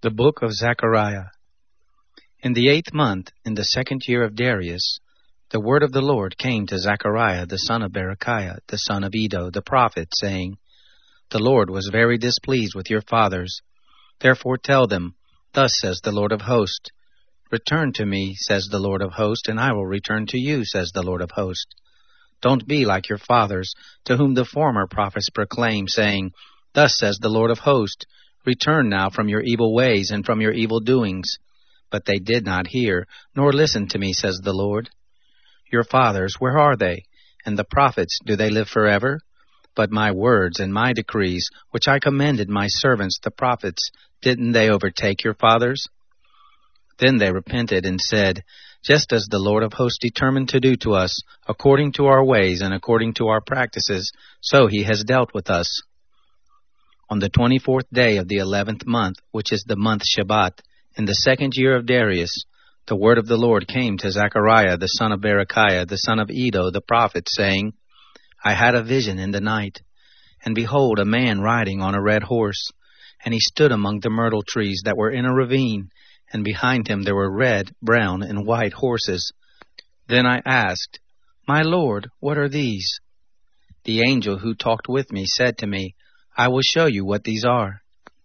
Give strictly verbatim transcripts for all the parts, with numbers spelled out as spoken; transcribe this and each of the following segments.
The Book of Zechariah. In the eighth month, in the second year of Darius, the word of the Lord came to Zechariah the son of Berechiah, the son of Iddo, the prophet, saying, The Lord was very displeased with your fathers. Therefore tell them, Thus says the Lord of hosts, Return to me, says the Lord of hosts, and I will return to you, says the Lord of hosts. Don't be like your fathers, to whom the former prophets proclaim, saying, Thus says the Lord of hosts, Return now from your evil ways and from your evil doings. But they did not hear, nor listen to me, says the Lord. Your fathers, where are they? And the prophets, do they live forever? But my words and my decrees, which I commanded my servants the prophets, didn't they overtake your fathers? Then they repented and said, Just as the Lord of hosts determined to do to us, according to our ways and according to our practices, so he has dealt with us. On the twenty-fourth day of the eleventh month, which is the month Shebat, in the second year of Darius, the word of the Lord came to Zechariah the son of Berechiah, the son of Iddo, the prophet, saying, I had a vision in the night, and behold, a man riding on a red horse, and he stood among the myrtle trees that were in a ravine, and behind him there were red, brown, and white horses. Then I asked, My Lord, what are these? The angel who talked with me said to me, I will show you what these are.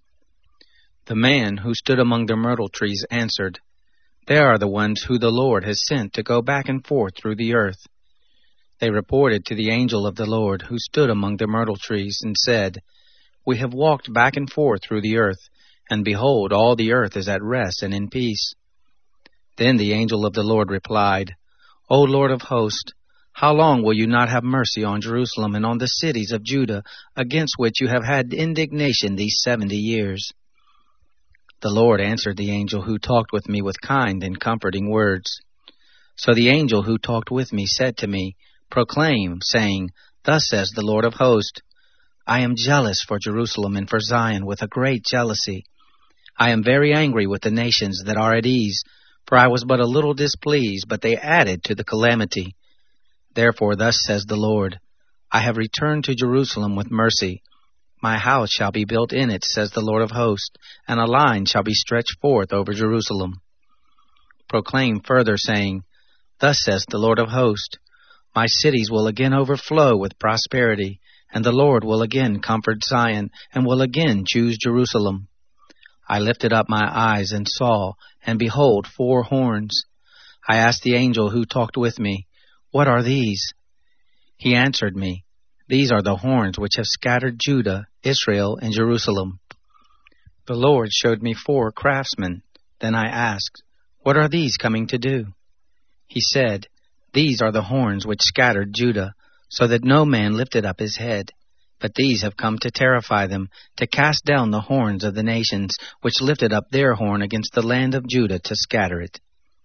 The man who stood among the myrtle trees answered, They are the ones who the Lord has sent to go back and forth through the earth. They reported to the angel of the Lord who stood among the myrtle trees and said, We have walked back and forth through the earth, and behold, all the earth is at rest and in peace. Then the angel of the Lord replied, O Lord of hosts, how long will you not have mercy on Jerusalem and on the cities of Judah, against which you have had indignation these seventy years? The Lord answered the angel who talked with me with kind and comforting words. So the angel who talked with me said to me, Proclaim, saying, Thus says the Lord of hosts, I am jealous for Jerusalem and for Zion with a great jealousy. I am very angry with the nations that are at ease, for I was but a little displeased, but they added to the calamity. Therefore thus says the Lord, I have returned to Jerusalem with mercy. My house shall be built in it, says the Lord of hosts, and a line shall be stretched forth over Jerusalem. Proclaim further, saying, Thus says the Lord of hosts, My cities will again overflow with prosperity, and the Lord will again comfort Zion, and will again choose Jerusalem. I lifted up my eyes and saw, and behold, four horns. I asked the angel who talked with me, What are these? He answered me, These are the horns which have scattered Judah, Israel, and Jerusalem. The Lord showed me four craftsmen. Then I asked, What are these coming to do? He said, These are the horns which scattered Judah, so that no man lifted up his head. But these have come to terrify them, to cast down the horns of the nations, which lifted up their horn against the land of Judah to scatter it.